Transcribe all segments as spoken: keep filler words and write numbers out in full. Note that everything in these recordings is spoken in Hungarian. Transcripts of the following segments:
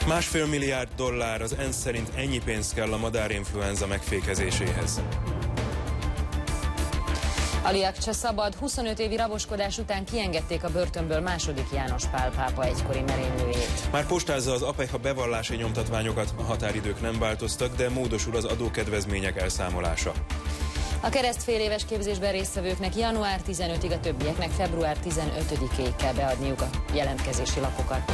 Másfél milliárd dollár, az ENSZ szerint ennyi pénz kell a madárinfluenza megfékezéséhez. Ali Akcsa szabad, huszonöt évi raboskodás után kiengedték a börtönből második János Pál pápa egykori merénylőjét. Már postázza az APEC a bevallási nyomtatványokat, a határidők nem változtak, de módosul az adókedvezmények elszámolása. A keresztfél éves képzésben résztvevőknek január tizenötödikéig, a többieknek február tizenötödikéig kell beadniuk a jelentkezési lapokat.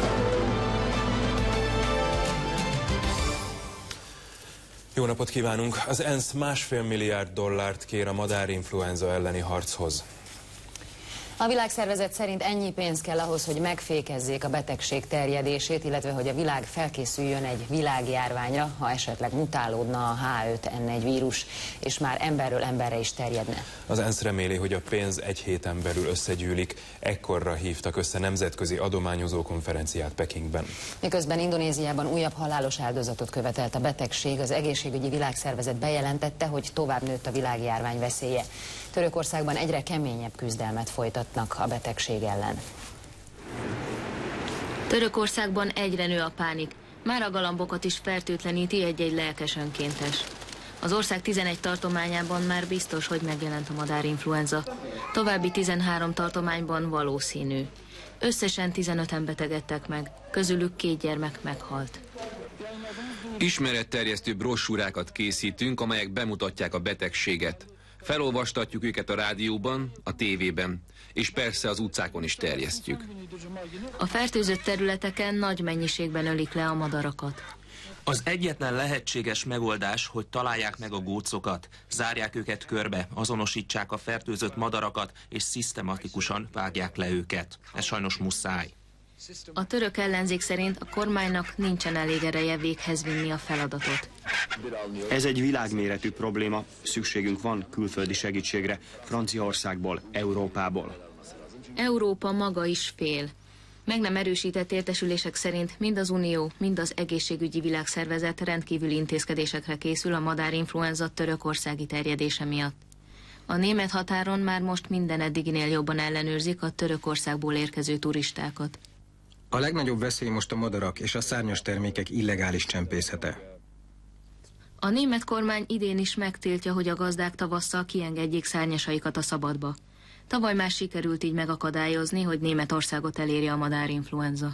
Jó napot kívánunk! Az ENSZ másfél milliárd dollárt kér a madárinfluenza elleni harchoz. A világszervezet szerint ennyi pénz kell ahhoz, hogy megfékezzék a betegség terjedését, illetve hogy a világ felkészüljön egy világjárványra, ha esetleg mutálódna a há öt en egy vírus, és már emberről emberre is terjedne. Az ENSZ reméli, hogy a pénz egy héten belül összegyűlik, ekkorra hívtak össze nemzetközi adományozó konferenciát Pekingben. Miközben Indonéziában újabb halálos áldozatot követelt a betegség, az egészségügyi világszervezet bejelentette, hogy tovább nőtt a világjárvány veszélye. Törökországban egyre keményebb küzdelmet folytatnak a betegség ellen. Törökországban egyre nő a pánik. Már a galambokat is fertőtleníti egy-egy lelkes önkéntes. Az ország tizenegy tartományában már biztos, hogy megjelent a madárinfluenza. További tizenhárom tartományban valószínű. Összesen tizenöten betegedtek meg, közülük két gyermek meghalt. Ismeretterjesztő brossúrákat készítünk, amelyek bemutatják a betegséget. Felolvastatjuk őket a rádióban, a tévében, és persze az utcákon is terjesztjük. A fertőzött területeken nagy mennyiségben ölik le a madarakat. Az egyetlen lehetséges megoldás, hogy találják meg a gócokat, zárják őket körbe, azonosítsák a fertőzött madarakat, és szisztematikusan vágják le őket. Ez sajnos muszáj. A török ellenzék szerint a kormánynak nincsen elég ereje véghez vinni a feladatot. Ez egy világméretű probléma, szükségünk van külföldi segítségre, Franciaországból, Európából. Európa maga is fél. Meg nem erősített értesülések szerint mind az Unió, mind az Egészségügyi Világszervezet rendkívüli intézkedésekre készül a madárinfluenza törökországi terjedése miatt. A német határon már most minden eddiginél jobban ellenőrzik a Törökországból érkező turistákat. A legnagyobb veszély most a madarak és a szárnyas termékek illegális csempészete. A német kormány idén is megtiltja, hogy a gazdák tavasszal kiengedjék szárnyasaikat a szabadba. Tavaly már sikerült így megakadályozni, hogy Németországot elérje a madárinfluenza.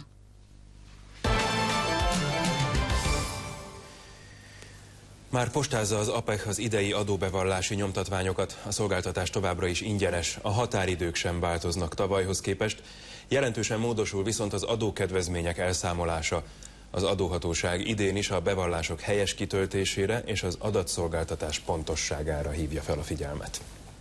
Már postázza az APEC az idei adóbevallási nyomtatványokat, a szolgáltatás továbbra is ingyenes, a határidők sem változnak tavalyhoz képest, jelentősen módosul viszont az adókedvezmények elszámolása. Az adóhatóság idén is a bevallások helyes kitöltésére és az adatszolgáltatás pontosságára hívja fel a figyelmet.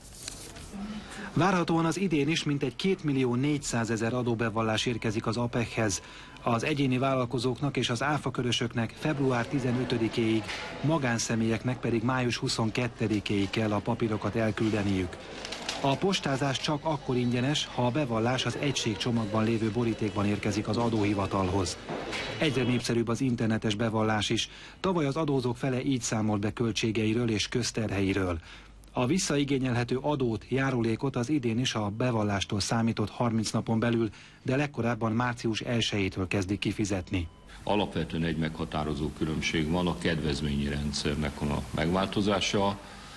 Várhatóan az idén is mintegy két millió négyszázezer adóbevallás érkezik az APEC-hez. Az egyéni vállalkozóknak és az áfakörösöknek február tizenötödikéig, magánszemélyeknek pedig május huszonkettedikéig kell a papírokat elküldeniük. A postázás csak akkor ingyenes, ha a bevallás az egységcsomagban lévő borítékban érkezik az adóhivatalhoz. Egyre népszerűbb az internetes bevallás is. Tavaly az adózók fele így számolt be költségeiről és közterheiről. A visszaigényelhető adót, járulékot az idén is a bevallástól számított harminc napon belül, de legkorábban március elsejétől kezdik kifizetni. Alapvetően egy meghatározó különbség van, a kedvezményi rendszernek a megváltozása.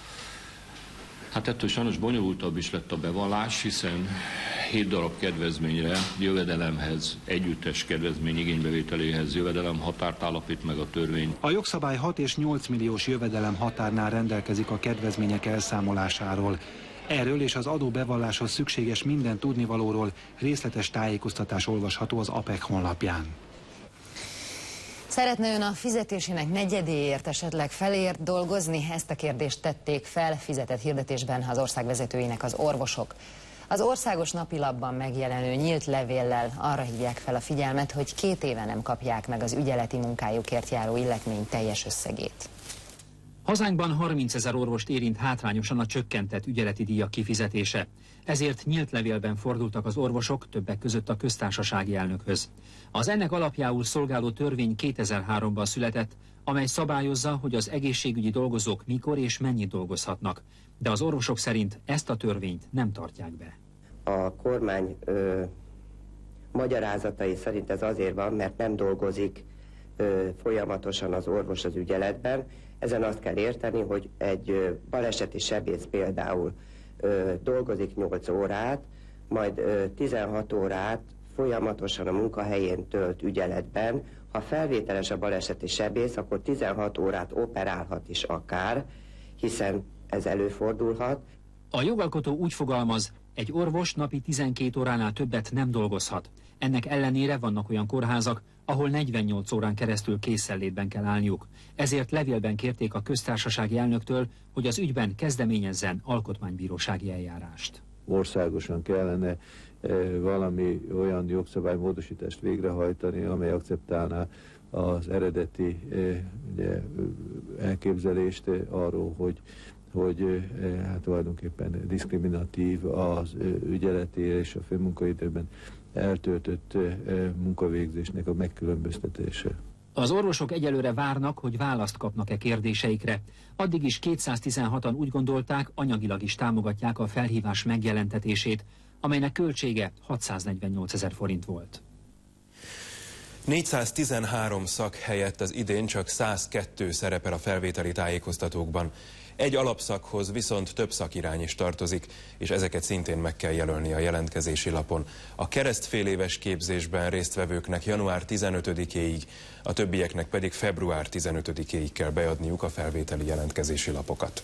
Hát ettől sajnos bonyolultabb is lett a bevallás, hiszen hét darab kedvezményre, jövedelemhez, együttes kedvezmény igénybevételéhez jövedelem határt állapít meg a törvény. A jogszabály hat és nyolc milliós jövedelem határnál rendelkezik a kedvezmények elszámolásáról. Erről és az adóbevalláshoz szükséges minden tudnivalóról részletes tájékoztatás olvasható az APEC honlapján. Szeretne ön a fizetésének negyedéért, esetleg felért dolgozni? Ezt a kérdést tették fel fizetett hirdetésben az ország vezetőinek az orvosok. Az országos napilapban megjelenő nyílt levéllel arra hívják fel a figyelmet, hogy két éve nem kapják meg az ügyeleti munkájukért járó illetmény teljes összegét. Hazánkban harmincezer orvost érint hátrányosan a csökkentett ügyeleti díjak kifizetése. Ezért nyílt levélben fordultak az orvosok, többek között a köztársasági elnökhöz. Az ennek alapjául szolgáló törvény kétezer-háromban született, amely szabályozza, hogy az egészségügyi dolgozók mikor és mennyit dolgozhatnak. De az orvosok szerint ezt a törvényt nem tartják be. A kormány ö, magyarázatai szerint ez azért van, mert nem dolgozik ö, folyamatosan az orvos az ügyeletben. Ezen azt kell érteni, hogy egy ö, baleseti sebész például ö, dolgozik nyolc órát, majd ö, tizenhat órát folyamatosan a munkahelyén tölt ügyeletben. Ha felvételes a baleseti sebész, akkor tizenhat órát operálhat is akár, hiszen ez előfordulhat. A jogalkotó úgy fogalmaz, egy orvos napi tizenkét óránál többet nem dolgozhat. Ennek ellenére vannak olyan kórházak, ahol negyvennyolc órán keresztül készenlétben kell állniuk. Ezért levélben kérték a köztársasági elnöktől, hogy az ügyben kezdeményezzen alkotmánybírósági eljárást. Országosan kellene valami olyan jogszabálymódosítást végrehajtani, amely akceptálná az eredeti ugye, elképzelést arról, hogy, hogy hát tulajdonképpen diszkriminatív az ügyeleti és a főmunkaidőben eltöltött munkavégzésnek a megkülönböztetése. Az orvosok egyelőre várnak, hogy választ kapnak-e kérdéseikre. Addig is kétszáztizenhatan úgy gondolták, anyagilag is támogatják a felhívás megjelentetését, amelynek költsége hatszáznegyvennyolcezer forint volt. négyszáztizenhárom szak helyett az idén csak százkettő szerepel a felvételi tájékoztatókban. Egy alapszakhoz viszont több szakirány is tartozik, és ezeket szintén meg kell jelölni a jelentkezési lapon. A keresztféléves képzésben résztvevőknek január tizenötödikéig, a többieknek pedig február tizenötödikéig kell beadniuk a felvételi jelentkezési lapokat.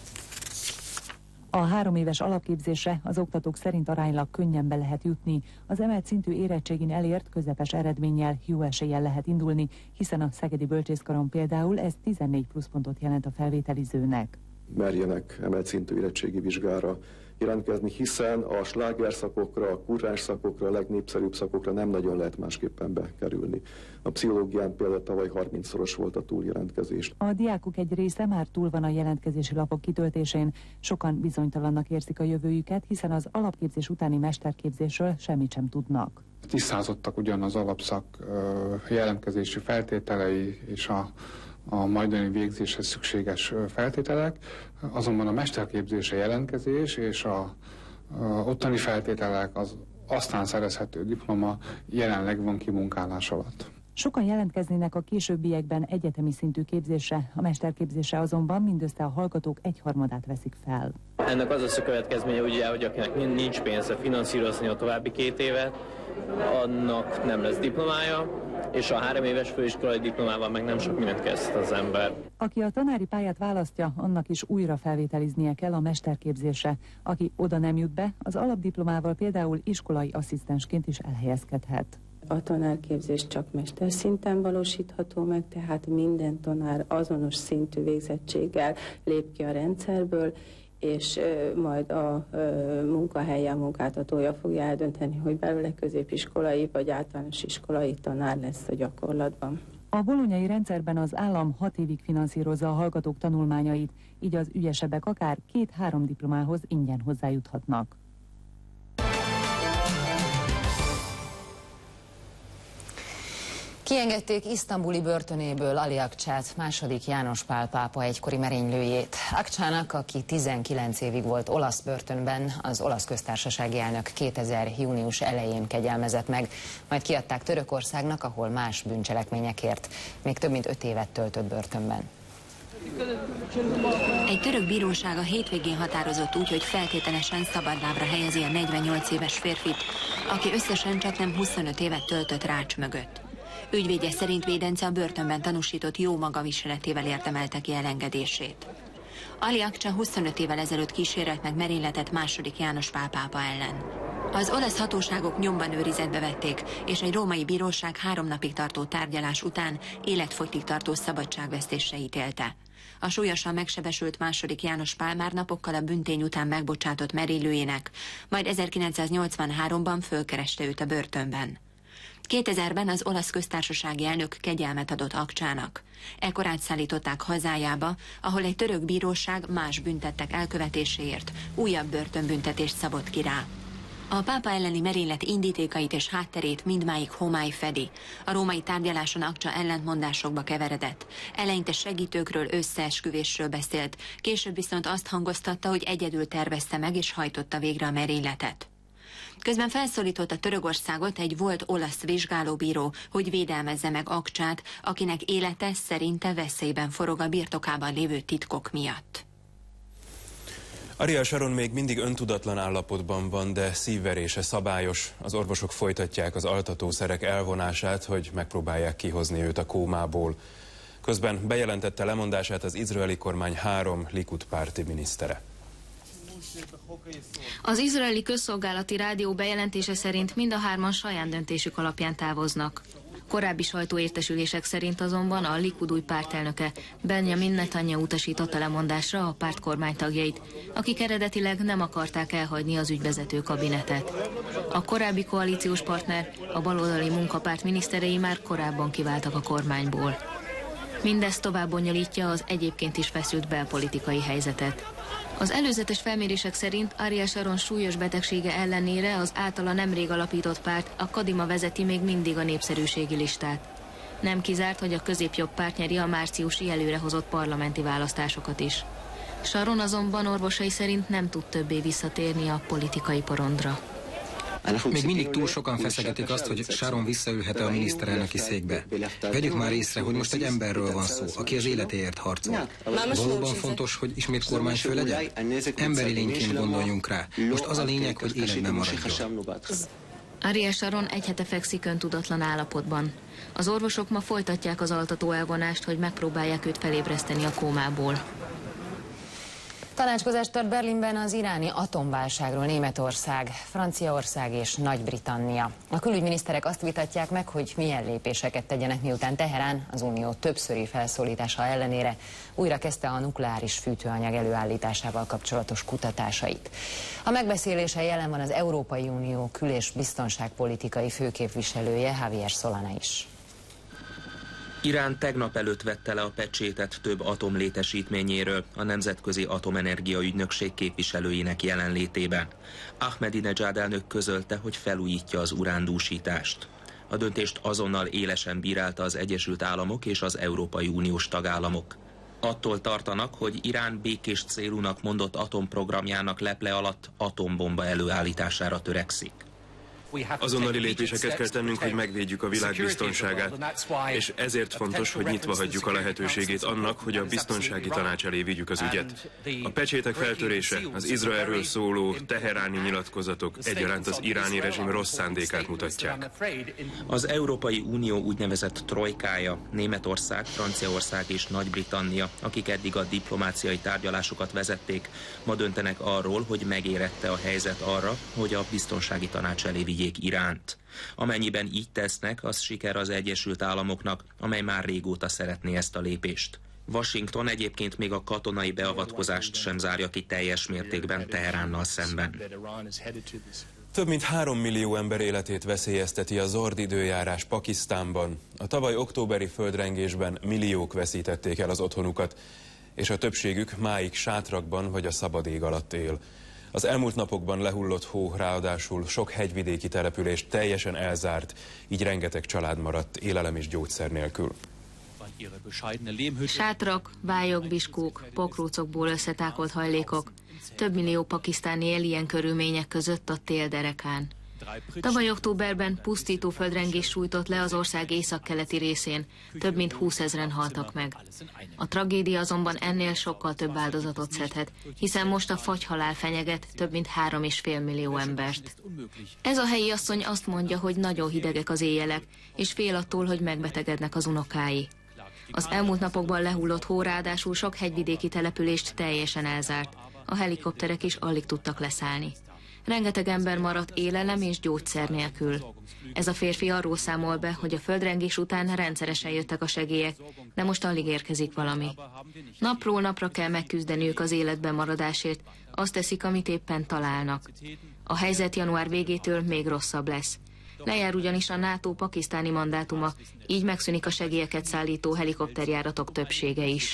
A három éves alapképzésre az oktatók szerint aránylag könnyen be lehet jutni. Az emelt szintű érettségin elért közepes eredménnyel jó eséllyel lehet indulni, hiszen a Szegedi Bölcsészkaron például ez tizennégy pluszpontot jelent a felvételizőnek. Merjenek emelt szintű érettségi vizsgára jelentkezni, hiszen a slágerszakokra, a kurrens szakokra, a legnépszerűbb szakokra nem nagyon lehet másképpen bekerülni. A pszichológián például tavaly harmincszoros volt a túljelentkezés. A diákok egy része már túl van a jelentkezési lapok kitöltésén. Sokan bizonytalannak érzik a jövőjüket, hiszen az alapképzés utáni mesterképzésről semmit sem tudnak. Tisztázottak ugyan az alapszak jelentkezési feltételei és a a majdani végzéshez szükséges feltételek, azonban a mesterképzése jelentkezés és a, a ottani feltételek, az aztán szerezhető diploma jelenleg van kimunkálás alatt. Sokan jelentkeznének a későbbiekben egyetemi szintű képzésre, a mesterképzésre azonban mindössze a hallgatók egyharmadát veszik fel. Ennek az lesz a következménye, ugye, hogy akinek nincs pénze finanszírozni a további két évet, annak nem lesz diplomája, és a három éves főiskolai diplomával meg nem sok mindent kezd az ember. Aki a tanári pályát választja, annak is újra felvételiznie kell a mesterképzésre. Aki oda nem jut be, az alapdiplomával például iskolai asszisztensként is elhelyezkedhet. A tanárképzés csak mesterszinten valósítható meg, tehát minden tanár azonos szintű végzettséggel lép ki a rendszerből, és majd a munkahelyen munkáltatója fogja eldönteni, hogy belőle középiskolai vagy általános iskolai tanár lesz a gyakorlatban. A bolonyai rendszerben az állam hat évig finanszírozza a hallgatók tanulmányait, így az ügyesebbek akár két-három diplomához ingyen hozzájuthatnak. Kiengedték isztambuli börtönéből Ali Akcsát, második János Pál pápa egykori merénylőjét. Akcsának, aki tizenkilenc évig volt olasz börtönben, az olasz köztársasági elnök kétezer június elején kegyelmezett meg, majd kiadták Törökországnak, ahol más bűncselekményekért még több mint öt évet töltött börtönben. Egy török bíróság a hétvégén határozott úgy, hogy feltételesen szabadlábra helyezi a negyvennyolc éves férfit, aki összesen csak nem huszonöt évet töltött rács mögött. Ügyvédje szerint védence a börtönben tanúsított jó magaviseletével érdemelte ki elengedését. Ali Akcsa huszonöt évvel ezelőtt kísérelt meg merényletet második János Pál pápa ellen. Az olasz hatóságok nyomban őrizetbe vették, és egy római bíróság három napig tartó tárgyalás után életfogytig tartó szabadságvesztésre ítélte. A súlyosan megsebesült második János Pál már napokkal a büntény után megbocsátott merénylőjének, majd ezerkilencszáznyolcvanháromban fölkereste őt a börtönben. kétezerben az olasz köztársasági elnök kegyelmet adott Akcsának. Ekkor átszállították hazájába, ahol egy török bíróság más büntettek elkövetéséért újabb börtönbüntetést szabott ki rá. A pápa elleni merénylet indítékait és hátterét mindmáig homály fedi. A római tárgyaláson Akcsa ellentmondásokba keveredett. Eleinte segítőkről, összeesküvésről beszélt, később viszont azt hangoztatta, hogy egyedül tervezte meg és hajtotta végre a merényletet. Közben felszólította Törökországot egy volt olasz vizsgálóbíró, hogy védelmezze meg Akcsát, akinek élete szerinte veszélyben forog a birtokában lévő titkok miatt. Ariel Sharon még mindig öntudatlan állapotban van, de szívverése szabályos. Az orvosok folytatják az altatószerek elvonását, hogy megpróbálják kihozni őt a kómából. Közben bejelentette lemondását az izraeli kormány három Likud párti minisztere. Az izraeli közszolgálati rádió bejelentése szerint mind a hárman saját döntésük alapján távoznak. Korábbi sajtóértesülések szerint azonban a Likud új pártelnöke Benjamin Netanyahu utasította lemondásra a párt kormánytagjait, akik eredetileg nem akarták elhagyni az ügyvezető kabinetet. A korábbi koalíciós partner, a baloldali munkapárt miniszterei már korábban kiváltak a kormányból. Mindez tovább bonyolítja az egyébként is feszült belpolitikai helyzetet. Az előzetes felmérések szerint Ariel Sharon súlyos betegsége ellenére az általa nemrég alapított párt, a Kadima vezeti még mindig a népszerűségi listát. Nem kizárt, hogy a középjobb párt nyeri a márciusi előrehozott parlamenti választásokat is. Sharon azonban orvosai szerint nem tud többé visszatérni a politikai porondra. Még mindig túl sokan feszegetik azt, hogy Sharon visszaülhet-e a miniszterelnöki székbe. Vegyük már észre, hogy most egy emberről van szó, aki az életéért harcol. Valóban fontos, hogy ismét kormányfő legyen? Emberi lényként gondoljunk rá. Most az a lényeg, hogy életben maradjon. Ariel Sharon egy hete fekszik öntudatlan állapotban. Az orvosok ma folytatják az altató elvonást, hogy megpróbálják őt felébreszteni a kómából. Tanácskozást tart Berlinben az iráni atomválságról Németország, Franciaország és Nagy-Britannia. A külügyminiszterek azt vitatják meg, hogy milyen lépéseket tegyenek, miután Teherán az Unió többszöri felszólítása ellenére újra kezdte a nukleáris fűtőanyag előállításával kapcsolatos kutatásait. A megbeszélésen jelen van az Európai Unió kül- és biztonságpolitikai főképviselője, Javier Solana is. Irán tegnap előtt vette le a pecsétet több atomlétesítményéről a Nemzetközi Atomenergia Ügynökség képviselőinek jelenlétében. Ahmadinejad elnök közölte, hogy felújítja az urándúsítást. A döntést azonnal élesen bírálta az Egyesült Államok és az Európai Uniós tagállamok. Attól tartanak, hogy Irán békés célúnak mondott atomprogramjának leple alatt atombomba előállítására törekszik. Azonnali lépéseket kell tennünk, hogy megvédjük a világ biztonságát, és ezért fontos, hogy nyitva hagyjuk a lehetőségét annak, hogy a biztonsági tanács elé vigyük az ügyet. A pecsétek feltörése, az Izraelről szóló teheráni nyilatkozatok egyaránt az iráni rezsim rossz szándékát mutatják. Az Európai Unió úgynevezett trojkája, Németország, Franciaország és Nagy-Britannia, akik eddig a diplomáciai tárgyalásokat vezették, ma döntenek arról, hogy megérette a helyzet arra, hogy a biztonsági tanács elé vigyék Iránt. Amennyiben így tesznek, az siker az Egyesült Államoknak, amely már régóta szeretné ezt a lépést. Washington egyébként még a katonai beavatkozást sem zárja ki teljes mértékben Teheránnal szemben. Több mint három millió ember életét veszélyezteti a zord időjárás Pakisztánban. A tavaly októberi földrengésben milliók veszítették el az otthonukat, és a többségük máig sátrakban vagy a szabad ég alatt él. Az elmúlt napokban lehullott hó ráadásul sok hegyvidéki települést teljesen elzárt, így rengeteg család maradt élelem és gyógyszer nélkül. Sátrak, vályok, biskók, pokrócokból összetákolt hajlékok. Több millió pakisztáni él ilyen körülmények között a tél derekán. Tavaly októberben pusztító földrengés sújtott le az ország északkeleti részén, több mint húszezren haltak meg. A tragédia azonban ennél sokkal több áldozatot szedhet, hiszen most a fagyhalál fenyeget több mint három és fél millió embert. Ez a helyi asszony azt mondja, hogy nagyon hidegek az éjjelek, és fél attól, hogy megbetegednek az unokái. Az elmúlt napokban lehullott hó ráadásul sok hegyvidéki települést teljesen elzárt. A helikopterek is alig tudtak leszállni. Rengeteg ember maradt élelem és gyógyszer nélkül. Ez a férfi arról számol be, hogy a földrengés után rendszeresen jöttek a segélyek, de most alig érkezik valami. Napról napra kell megküzdeniük az életben maradásért, azt teszik, amit éppen találnak. A helyzet január végétől még rosszabb lesz. Lejár ugyanis a NATO pakisztáni mandátuma, így megszűnik a segélyeket szállító helikopterjáratok többsége is.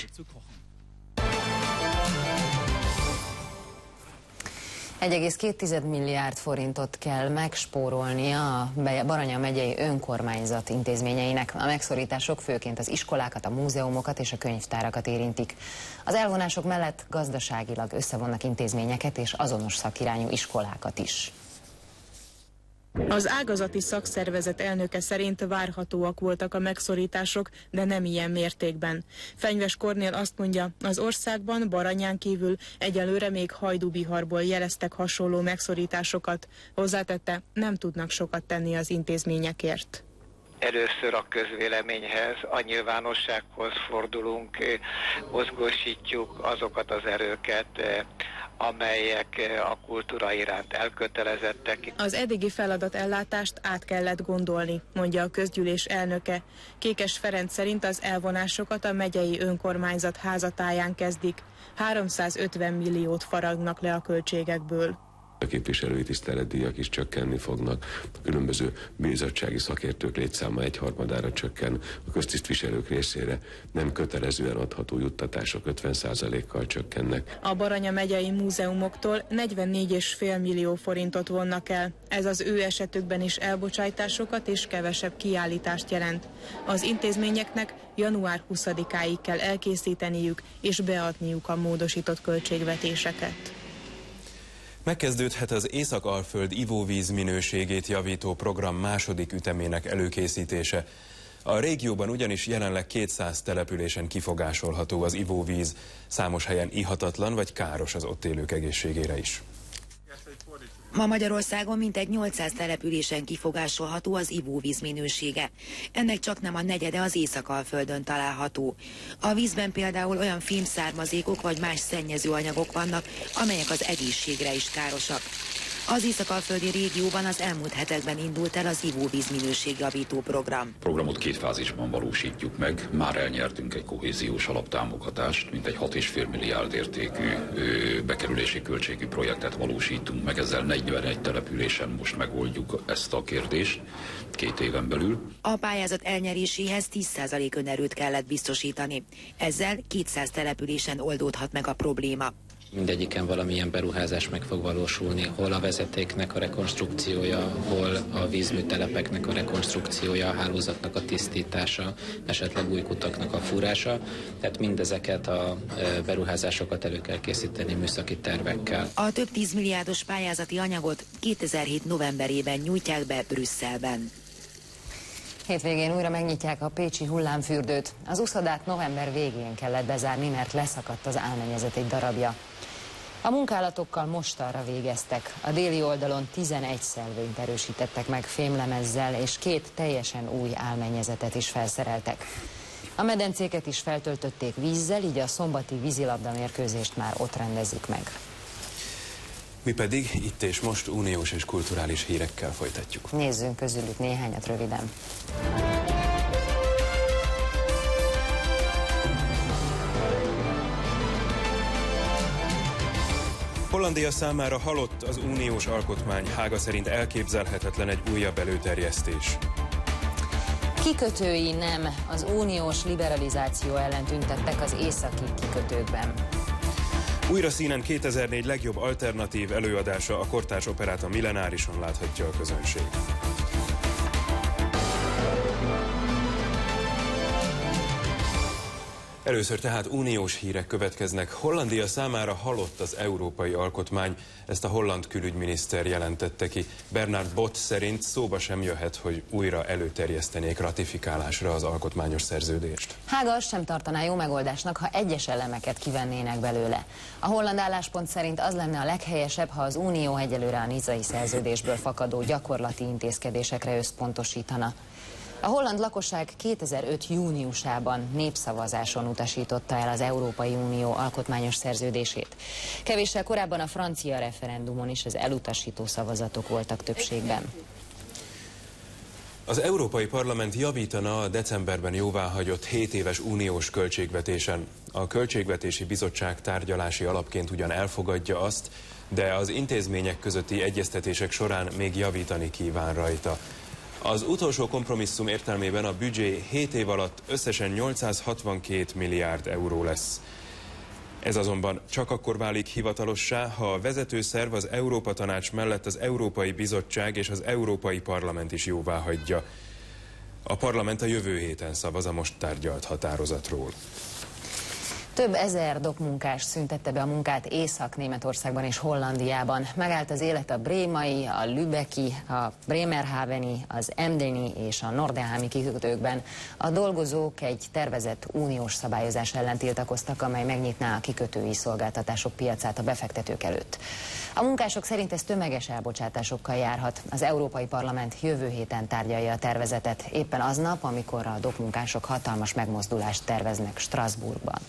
egy egész két milliárd forintot kell megspórolni a Baranya megyei önkormányzat intézményeinek. A megszorítások főként az iskolákat, a múzeumokat és a könyvtárakat érintik. Az elvonások mellett gazdaságilag összevonnak intézményeket és azonos szakirányú iskolákat is. Az ágazati szakszervezet elnöke szerint várhatóak voltak a megszorítások, de nem ilyen mértékben. Fenyves Kornél azt mondja, az országban Baranyán kívül egyelőre még Hajdúbiharból jeleztek hasonló megszorításokat. Hozzátette, nem tudnak sokat tenni az intézményekért. Először a közvéleményhez, a nyilvánossághoz fordulunk, mozgósítjuk azokat az erőket, amelyek a kultúra iránt elkötelezettek. Az eddigi feladatellátást át kellett gondolni, mondja a közgyűlés elnöke. Kékes Ferenc szerint az elvonásokat a megyei önkormányzat házatáján kezdik. háromszázötven milliót faragnak le a költségekből. A képviselői tiszteletdíjak is csökkenni fognak, a különböző bizottsági szakértők létszáma egyharmadára csökken, a köztisztviselők részére nem kötelezően adható juttatások ötven százalékkal csökkennek. A Baranya megyei múzeumoktól negyvennégy egész öt millió forintot vonnak el. Ez az ő esetükben is elbocsájtásokat és kevesebb kiállítást jelent. Az intézményeknek január huszadikáig kell elkészíteniük és beadniuk a módosított költségvetéseket. Megkezdődhet az Észak-Alföld ivóvíz minőségét javító program második ütemének előkészítése. A régióban ugyanis jelenleg kétszáz településen kifogásolható az ivóvíz, számos helyen ihatatlan vagy káros az ott élők egészségére is. Ma Magyarországon mintegy nyolcszáz településen kifogásolható az ivóvíz minősége. Ennek csaknem a negyede az Észak-Alföldön található. A vízben például olyan fémszármazékok vagy más szennyező anyagok vannak, amelyek az egészségre is károsak. Az észak-alföldi régióban az elmúlt hetekben indult el az ivóvíz minőségjavító program. A programot két fázisban valósítjuk meg. Már elnyertünk egy kohéziós alaptámogatást, mint egy hat egész öt milliárd értékű ö, bekerülési költségű projektet valósítunk meg. Ezzel negyvenegy településen most megoldjuk ezt a kérdést két éven belül. A pályázat elnyeréséhez tíz százalék önerőt kellett biztosítani. Ezzel kétszáz településen oldódhat meg a probléma. Mindegyiken valamilyen beruházás meg fog valósulni, hol a vezetéknek a rekonstrukciója, hol a vízműtelepeknek a rekonstrukciója, a hálózatnak a tisztítása, esetleg új kutaknak a fúrása. Tehát mindezeket a beruházásokat elő kell készíteni műszaki tervekkel. A több tízmilliárdos pályázati anyagot kétezer-hét novemberében nyújtják be Brüsszelben. Hétvégén újra megnyitják a pécsi hullámfürdőt. Az úszodát november végén kellett bezárni, mert leszakadt az álmennyezet egy darabja. A munkálatokkal mostanra végeztek. A déli oldalon tizenegy szelvényt erősítettek meg fémlemezzel, és két teljesen új álmennyezetet is felszereltek. A medencéket is feltöltötték vízzel, így a szombati vízilabda mérkőzést már ott rendezik meg. Mi pedig itt és most uniós és kulturális hírekkel folytatjuk. Nézzünk közülük néhányat röviden. Hollandia számára halott az uniós alkotmány, Hága szerint elképzelhetetlen egy újabb előterjesztés. Kikötői nem, az uniós liberalizáció ellen tüntettek az északi kikötőkben. Újra színen kétezer-négy legjobb alternatív előadása, a kortárs operát a Millenárison láthatja a közönség. Először tehát uniós hírek következnek. Hollandia számára halott az európai alkotmány, ezt a holland külügyminiszter jelentette ki. Bernard Bot szerint szóba sem jöhet, hogy újra előterjesztenék ratifikálásra az alkotmányos szerződést. Hága azt sem tartaná jó megoldásnak, ha egyes elemeket kivennének belőle. A holland álláspont szerint az lenne a leghelyesebb, ha az Unió egyelőre a nizai szerződésből fakadó gyakorlati intézkedésekre összpontosítana. A holland lakosság kétezer-öt júniusában népszavazáson utasította el az Európai Unió alkotmányos szerződését. Kevéssel korábban a francia referendumon is az elutasító szavazatok voltak többségben. Az Európai Parlament javítana a decemberben jóváhagyott hét éves uniós költségvetésen. A Költségvetési Bizottság tárgyalási alapként ugyan elfogadja azt, de az intézmények közötti egyeztetések során még javítani kíván rajta. Az utolsó kompromisszum értelmében a büdzsé hét év alatt összesen nyolcszázhatvankét milliárd euró lesz. Ez azonban csak akkor válik hivatalossá, ha a vezetőszerv az Európa Tanács mellett az Európai Bizottság és az Európai Parlament is jóváhagyja. A parlament a jövő héten szavaz a most tárgyalt határozatról. Több ezer dokmunkás szüntette be a munkát Észak-Németországban és Hollandiában. Megállt az élet a brémai, a lübecki, a bremerhaveni, az emdeni és a nordenhámi kikötőkben. A dolgozók egy tervezett uniós szabályozás ellen tiltakoztak, amely megnyitná a kikötői szolgáltatások piacát a befektetők előtt. A munkások szerint ez tömeges elbocsátásokkal járhat. Az Európai Parlament jövő héten tárgyalja a tervezetet, éppen aznap, amikor a dokmunkások hatalmas megmozdulást terveznek Strasbourgban.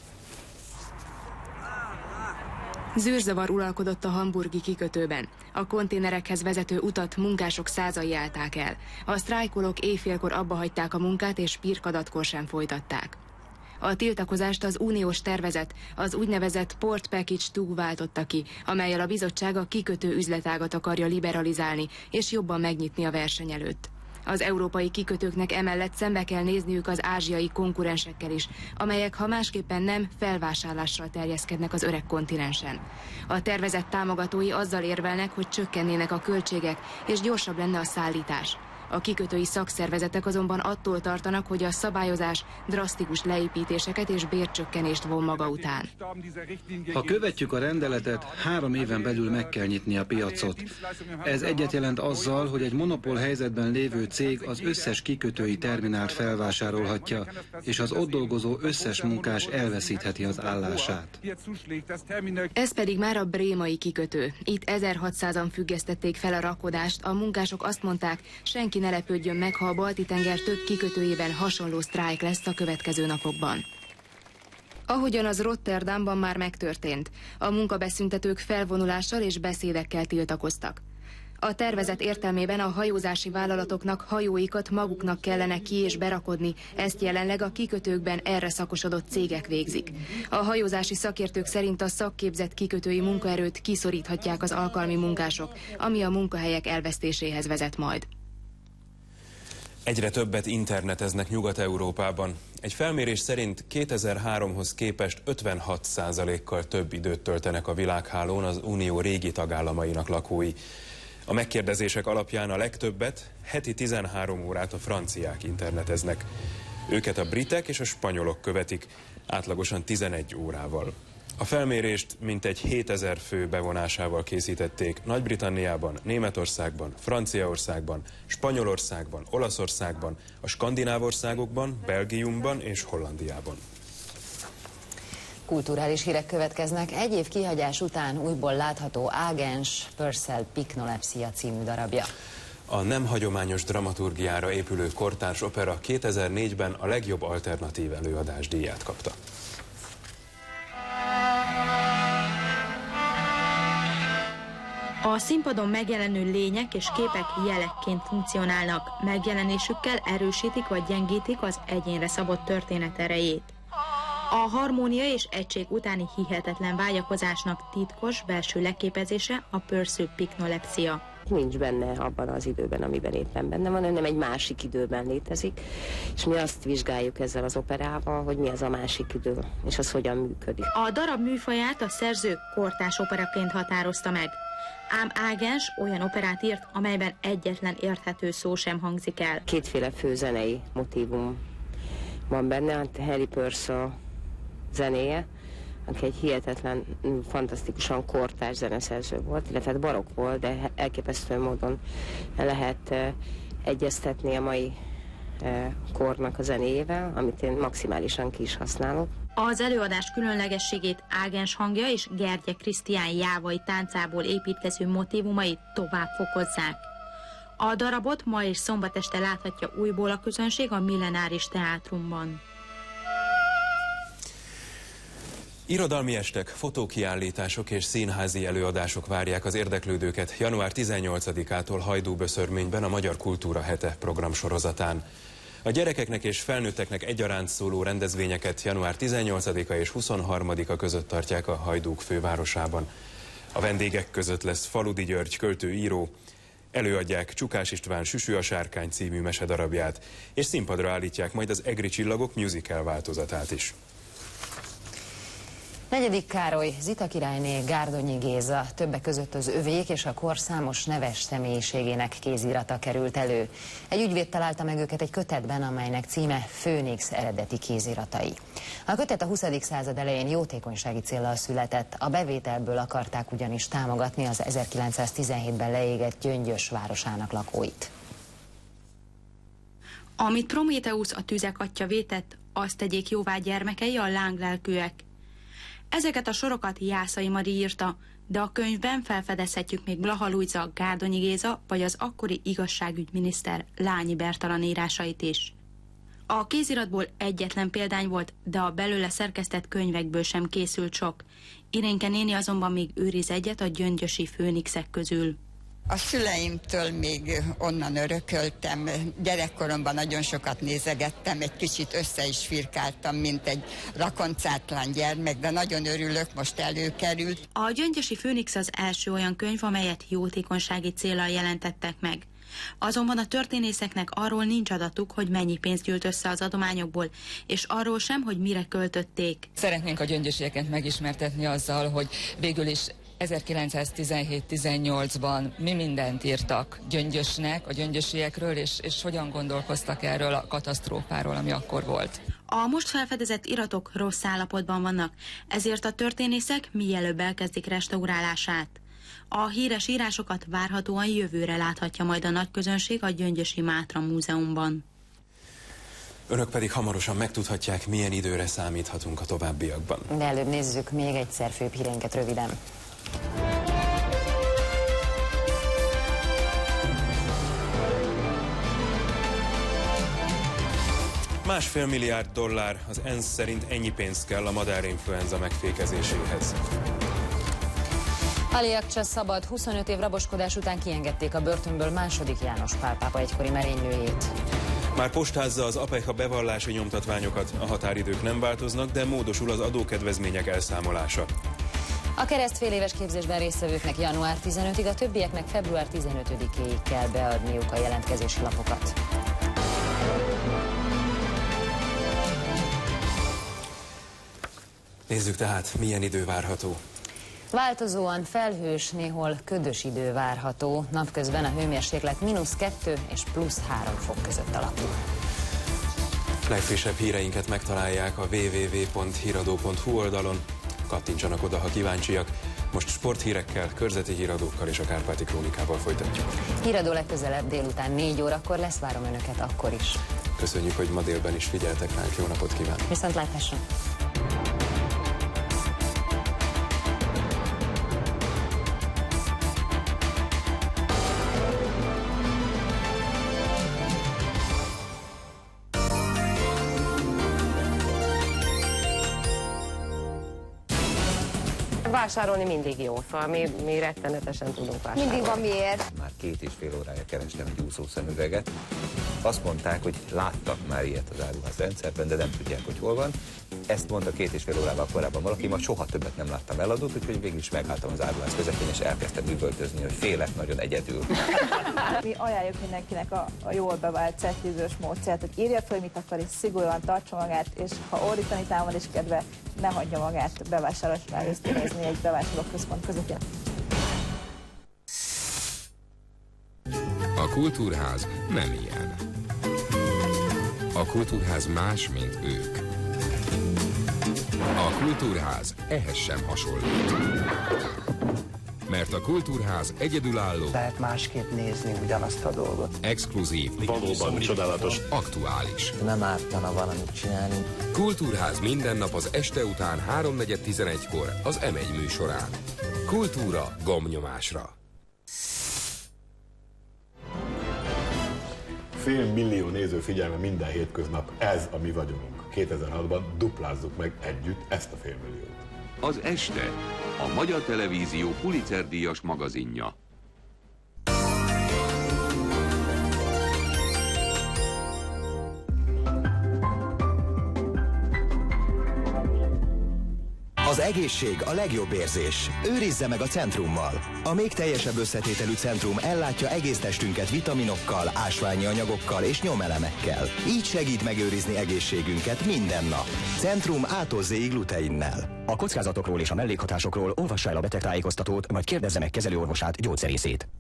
Zűrzavar uralkodott a hamburgi kikötőben. A konténerekhez vezető utat munkások százai állták el. A sztrájkolók éjfélkor abbahagyták a munkát, és pirkadatkor sem folytatták. A tiltakozást az uniós tervezet, az úgynevezett Port Package kettő váltotta ki, amellyel a bizottság a kikötő üzletágat akarja liberalizálni és jobban megnyitni a verseny előtt. Az európai kikötőknek emellett szembe kell nézniük az ázsiai konkurensekkel is, amelyek ha másképpen nem, felvásárlással terjeszkednek az öreg kontinensen. A tervezett támogatói azzal érvelnek, hogy csökkennének a költségek és gyorsabb lenne a szállítás. A kikötői szakszervezetek azonban attól tartanak, hogy a szabályozás drasztikus leépítéseket és bércsökkenést von maga után. Ha követjük a rendeletet, három éven belül meg kell nyitni a piacot. Ez egyet jelent azzal, hogy egy monopól helyzetben lévő cég az összes kikötői terminált felvásárolhatja, és az ott dolgozó összes munkás elveszítheti az állását. Ez pedig már a brémai kikötő. Itt ezerhatszázan függesztették fel a rakodást, a munkások azt mondták, senki ne lepődjön meg, ha a Balti-tenger több kikötőjében hasonló sztrájk lesz a következő napokban. Ahogyan az Rotterdamban már megtörtént, a munkabeszüntetők felvonulással és beszédekkel tiltakoztak. A tervezet értelmében a hajózási vállalatoknak hajóikat maguknak kellene ki- és berakodni, ezt jelenleg a kikötőkben erre szakosodott cégek végzik. A hajózási szakértők szerint a szakképzett kikötői munkaerőt kiszoríthatják az alkalmi munkások, ami a munkahelyek elvesztéséhez vezet majd. Egyre többet interneteznek Nyugat-Európában. Egy felmérés szerint kétezer-háromhoz képest ötvenhat százalékkal több időt töltenek a világhálón az Unió régi tagállamainak lakói. A megkérdezések alapján a legtöbbet, heti tizenhárom órát a franciák interneteznek. Őket a britek és a spanyolok követik, átlagosan tizenegy órával. A felmérést mintegy hétezer fő bevonásával készítették Nagy-Britanniában, Németországban, Franciaországban, Spanyolországban, Olaszországban, a skandináv országokban, Belgiumban és Hollandiában. Kulturális hírek következnek. Egy év kihagyás után újból látható Ágens Purcell Pycnolepsia című darabja. A nem hagyományos dramaturgiára épülő kortárs opera kétezer-négyben a legjobb alternatív előadás díját kapta. A színpadon megjelenő lények és képek jelekként funkcionálnak, megjelenésükkel erősítik vagy gyengítik az egyénre szabott történet erejét. A harmónia és egység utáni hihetetlen vágyakozásnak titkos belső leképezése a Purcell Pycnolepsia. Nincs benne abban az időben, amiben éppen benne van, hanem egy másik időben létezik, és mi azt vizsgáljuk ezzel az operával, hogy mi az a másik idő, és az hogyan működik. A darab műfaját a szerző kortárs operaként határozta meg. Ám Ágens olyan operát írt, amelyben egyetlen érthető szó sem hangzik el. Kétféle főzenei motívum van benne, a Harry Purcell zenéje, aki egy hihetetlen, fantasztikusan kortárs zeneszerző volt, illetve barokk volt, de elképesztő módon lehet uh, egyeztetni a mai uh, kornak a zenéjével, amit én maximálisan ki is használok. Az előadás különlegességét Ágens hangja és Gergye Krisztián jávai táncából építkező motívumai tovább fokozzák. A darabot ma és szombat este láthatja újból a közönség a Millenáris Teátrumban. Irodalmi estek, fotókiállítások és színházi előadások várják az érdeklődőket január tizennyolcadikától Hajdúböszörményben a Magyar Kultúra Hete programsorozatán. A gyerekeknek és felnőtteknek egyaránt szóló rendezvényeket január tizennyolcadika és huszonharmadika között tartják a Hajdúk fővárosában. A vendégek között lesz Faludi György költő-író, előadják Csukás István Süsű a sárkány című mesedarabját, és színpadra állítják majd az Egri csillagok musical változatát is. Negyedik Károly, Zita királyné, Gárdonyi Géza, többek között az övék és a kor számos neves személyiségének kézirata került elő. Egy ügyvéd találta meg őket egy kötetben, amelynek címe Főnix eredeti kéziratai. A kötet a huszadik század elején jótékonysági céllal született, a bevételből akarták ugyanis támogatni az ezerkilencszáztizenhétben leégett Gyöngyös városának lakóit. Amit Prométheusz a tüzek atya vétett, azt tegyék jóvá gyermekei, a lánglelkűek. Ezeket a sorokat Jászai Mari írta, de a könyvben felfedezhetjük még Blaha Lujza, Gárdonyi Géza vagy az akkori igazságügyminiszter Lányi Bertalan írásait is. A kéziratból egyetlen példány volt, de a belőle szerkesztett könyvekből sem készült sok. Irénke néni azonban még őriz egyet a gyöngyösi főnixek közül. A szüleimtől még onnan örököltem, gyerekkoromban nagyon sokat nézegettem, egy kicsit össze is firkáltam, mint egy rakoncátlan gyermek, de nagyon örülök, most előkerült. A Gyöngyösi Főnix az első olyan könyv, amelyet jótékonysági céllal jelentettek meg. Azonban a történészeknek arról nincs adatuk, hogy mennyi pénzt gyűlt össze az adományokból, és arról sem, hogy mire költötték. Szeretnénk a gyöngyösieket megismertetni azzal, hogy végül is ezerkilencszáztizenhét-tizennyolcban mi mindent írtak Gyöngyösnek, a gyöngyösiekről, és, és hogyan gondolkoztak erről a katasztrófáról, ami akkor volt. A most felfedezett iratok rossz állapotban vannak, ezért a történészek mielőbb elkezdik restaurálását. A híres írásokat várhatóan jövőre láthatja majd a nagyközönség a Gyöngyösi Mátra Múzeumban. Önök pedig hamarosan megtudhatják, milyen időre számíthatunk a továbbiakban. De előbb nézzük még egyszer főbb híreinket röviden. Másfél milliárd dollár, az ENSZ szerint ennyi pénzt kell a madárinfluenza megfékezéséhez. Ali Akcsa szabad, huszonöt év raboskodás után kiengedték a börtönből második János Pál pápa egykori merénylőjét. Már postázza az APECH a bevallási nyomtatványokat, a határidők nem változnak, de módosul az adókedvezmények elszámolása. A keresztfél éves képzésben résztvevőknek január tizenötödikéig, a többieknek február tizenötödikéig kell beadniuk a jelentkezési lapokat. Nézzük tehát, milyen idő várható. Változóan felhős, néhol ködös idő várható, napközben a hőmérséklet mínusz kettő és plusz három fok között alakul. Legfrissebb híreinket megtalálják a double-u double-u double-u pont híradó pont hu oldalon. Kattintsanak oda, ha kíváncsiak. Most sporthírekkel, körzeti híradókkal és a Kárpáti Krónikával folytatjuk. Híradó legközelebb délután négy órakor lesz, várom Önöket akkor is. Köszönjük, hogy ma délben is figyeltek ránk, jó napot kívánok! Viszontlátásra! Vásárolni mindig jó, szóval mi, mi rettenetesen tudunk vásárolni. Mindig van miért. Már két és fél órája kerestem egy úszószemüveget. Azt mondták, hogy láttak már ilyet az áruház rendszerben, de nem tudják, hogy hol van. Ezt mondta két és fél órával korábban valaki, ma soha többet nem láttam eladót, úgyhogy végül is megálltam az áruház közepén, és elkezdtem üvöltözni, hogy félek nagyon egyedül. Mi ajánljuk mindenkinek a, a jól bevált certizős módszert, hogy írja fel, mit akar, és szigorúan tartsa magát, és ha ordítani támad is kedve, ne hagyja magát bevásárlásra ösztönözni egy bevásárlóközpont közepén. A Kultúrház nem ilyen. A Kultúrház más, mint ők. A Kultúrház ehhez sem hasonlít. Mert a Kultúrház egyedülálló. Lehet másképp nézni ugyanazt a dolgot. Exkluzív. Valóban csodálatos. Aktuális. Nem ártana valamit csinálni. Kultúrház minden nap az este után háromnegyed tizenegykor az em egy műsorán. Kultúra gombnyomásra. Fél millió néző figyelme minden hétköznap, ez a mi vagyonunk. kétezer-hatban duplázzuk meg együtt ezt a félmilliót. Az Este, a Magyar Televízió Pulitzer-díjas magazinja. Az egészség a legjobb érzés. Őrizze meg a Centrummal. A még teljesebb összetételű Centrum ellátja egész testünket vitaminokkal, ásványi anyagokkal és nyomelemekkel. Így segít megőrizni egészségünket minden nap. Centrum A-tól Z-ig gluteinnel. A kockázatokról és a mellékhatásokról olvassa el a betegtájékoztatót, vagy kérdezze meg kezelőorvosát, gyógyszerészét.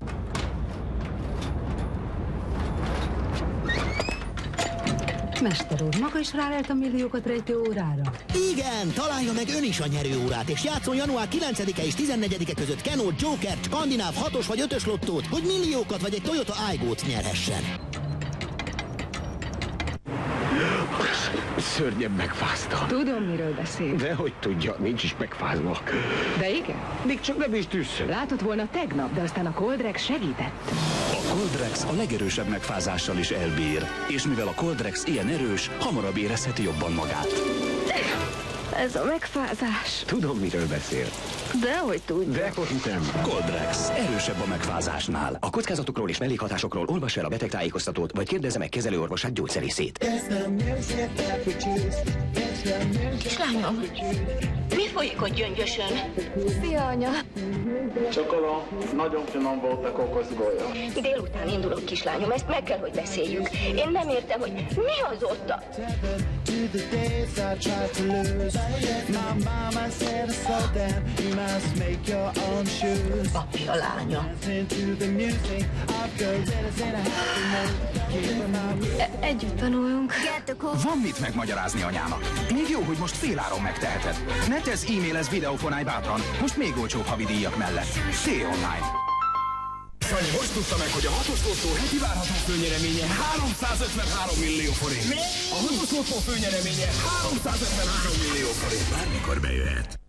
Mester úr, maga is rálelt a milliókat rejtő órára? Igen, találja meg ön is a nyerőórát, és játszon január kilencedike és tizennegyedike között Kenó, Joker, Skandináv hatos vagy ötös lottót, hogy milliókat vagy egy Toyota Aygo-t nyerhessen. Szörnyen megfáztam. Tudom, miről beszél. Dehogy tudja, nincs is megfázva. De igen? Még csak nem is tűzszön. Látott volna tegnap, de aztán a Coldrex segített. A Coldrex a legerősebb megfázással is elbír. És mivel a Coldrex ilyen erős, hamarabb érezheti jobban magát. Ez a megfázás. Tudom, miről beszél. Dehogy tudja. Dehogy nem. Coldrex erősebb a megfázásnál. A kockázatokról és mellékhatásokról olvassa el a betegtájékoztatót, vagy kérdezze meg kezelőorvosát, gyógyszerészét. Kislányom, mi folyik ott Gyöngyösön? Szia, anya. Csokolom, nagyon finom volt a kokoszgolya. Délután indulok, kislányom, ezt meg kell, hogy beszéljük. Én nem értem, hogy mi az ott a... Papi a lánya. E- együtt tanulunk. Van mit megmagyarázni anyának. Még jó, hogy most féláron megteheted. Ne tesz e-mailez videófonálj bátran. Most még olcsóbb havidíjak mellett. T-Online. Sanyi most tudta meg, hogy a hatos lottó heti várható főnyereménye háromszázötvenhárom millió forint. Mi? A hatos lottó főnyereménye háromszázötvenhárom millió forint. Bármikor bejöhet.